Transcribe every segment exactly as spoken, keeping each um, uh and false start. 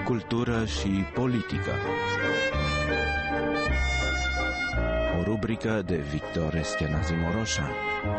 cultură și politică. O rubrică de Victor Eschenazi Moroșan.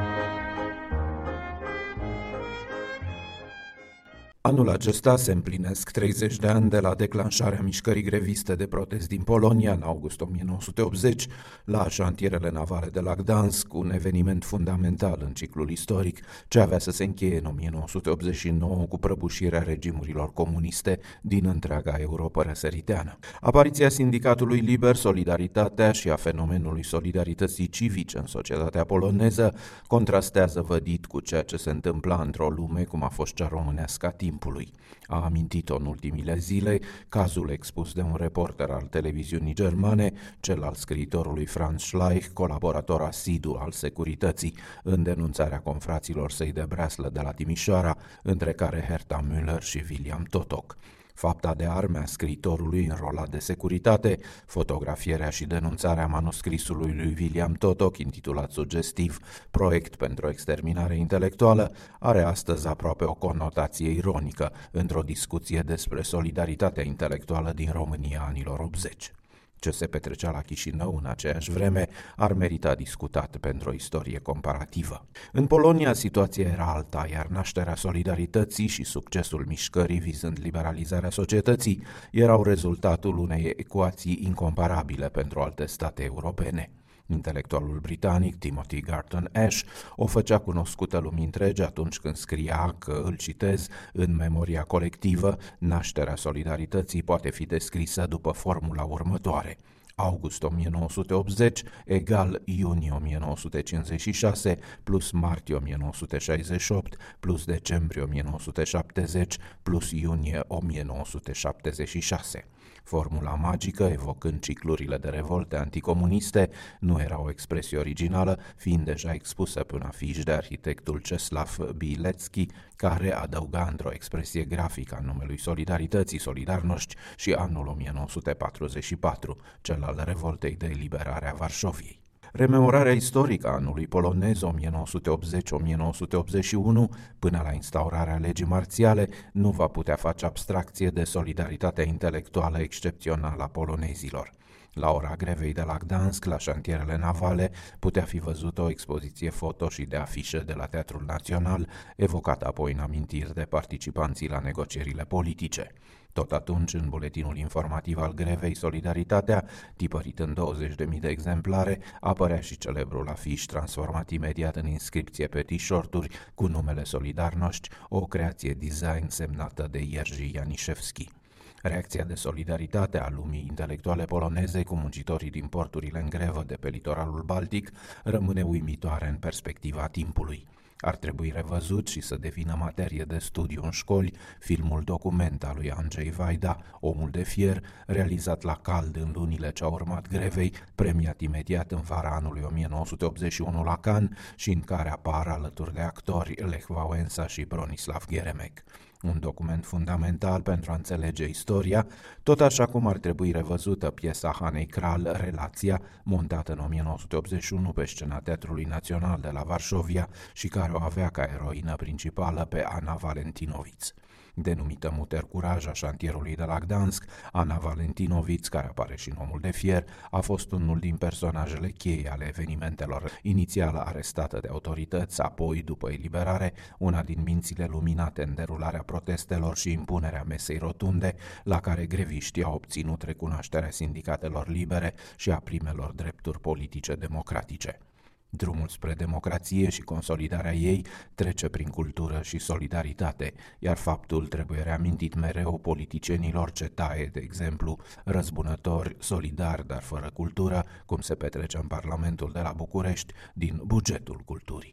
Anul acesta se împlinesc treizeci de ani de la declanșarea mișcării greviste de protest din Polonia în august o mie nouă sute optzeci la șantierele navale de la Gdansk, un eveniment fundamental în ciclul istoric ce avea să se încheie în o mie nouă sute optzeci și nouă cu prăbușirea regimurilor comuniste din întreaga Europă răsăriteană. Apariția Sindicatului Liber, Solidaritatea și a fenomenului solidarității civice în societatea poloneză contrastează vădit cu ceea ce se întâmpla într-o lume cum a fost cea românească a timpului. A amintit-o în ultimile zile cazul expus de un reporter al televiziunii germane, cel al scriitorului Franz Schleich, colaborator asidu al securității, în denunțarea confraților săi de breaslă de la Timișoara, între care Herta Müller și William Totok. Fapta de arme a scriitorului înrolat de securitate, fotografierea și denunțarea manuscrisului lui William Totok, intitulat sugestiv Proiect pentru exterminare intelectuală, are astăzi aproape o conotație ironică într-o discuție despre solidaritatea intelectuală din România anilor optzeci. Ce se petrecea la Chișinău în aceeași vreme ar merita discutat pentru o istorie comparativă. În Polonia situația era alta, iar nașterea solidarității și succesul mișcării vizând liberalizarea societății erau rezultatul unei ecuații incomparabile pentru alte state europene. Intelectualul britanic Timothy Garton Ash o făcea cunoscută lumii întregi atunci când scria că, îl citez, în memoria colectivă, nașterea solidarității poate fi descrisă după formula următoare: august o mie nouă sute optzeci egal iunie o mie nouă sute cincizeci și șase plus martie o mie nouă sute șaizeci și opt plus decembrie o mie nouă sute șaptezeci plus iunie o mie nouă sute șaptezeci și șase. Formula magică, evocând ciclurile de revolte anticomuniste, nu era o expresie originală, fiind deja expusă pe un afiș de arhitectul Czesław Bielecki, care adăuga într-o expresie grafică a numelui Solidarității, Solidarność și anul o mie nouă sute patruzeci și patru, cel al revoltei de eliberare a Varșoviei. Rememorarea istorică a anului polonez o mie nouă sute optzeci - o mie nouă sute optzeci și unu, până la instaurarea legii marțiale, nu va putea face abstracție de solidaritatea intelectuală excepțională a polonezilor. La ora grevei de la Gdansk, la șantierele navale, putea fi văzută o expoziție foto și de afișe de la Teatrul Național, evocată apoi în amintiri de participanții la negocierile politice. Tot atunci, în buletinul informativ al grevei Solidaritatea, tipărit în douăzeci de mii de exemplare, apărea și celebrul afiș transformat imediat în inscripție pe t-shirturi cu numele Solidarność, o creație design semnată de Jerzy Janiszewski. Reacția de solidaritate a lumii intelectuale poloneze cu muncitorii din porturile în grevă de pe litoralul Baltic rămâne uimitoare în perspectiva timpului. Ar trebui revăzut și să devină materie de studiu în școli filmul document al lui Andrzej Wajda, Omul de fier, realizat la cald în lunile ce au urmat grevei, premiat imediat în vara anului o mie nouă sute optzeci și unu la Cannes și în care apar alături de actori Lech Wałęsa și Bronisław Geremek. Un document fundamental pentru a înțelege istoria, tot așa cum ar trebui revăzută piesa Hanei Kral, Relația, montată în o mie nouă sute optzeci și unu pe scena Teatrului Național de la Varșovia și care o avea ca eroină principală pe Ana Valentinoviț. Denumită Muter Curaj a șantierului de la Gdansk, Ana Valentinoviț, care apare și în Omul de fier, a fost unul din personajele cheie ale evenimentelor. Inițial arestată de autorități, apoi, după eliberare, una din mințile luminate în derularea protestelor și impunerea mesei rotunde, la care greviștii au obținut recunoașterea sindicatelor libere și a primelor drepturi politice democratice. Drumul spre democrație și consolidarea ei trece prin cultură și solidaritate, iar faptul trebuie reamintit mereu politicienilor ce taie, de exemplu, răzbunători, solidari, dar fără cultură, cum se petrece în Parlamentul de la București, din bugetul culturii.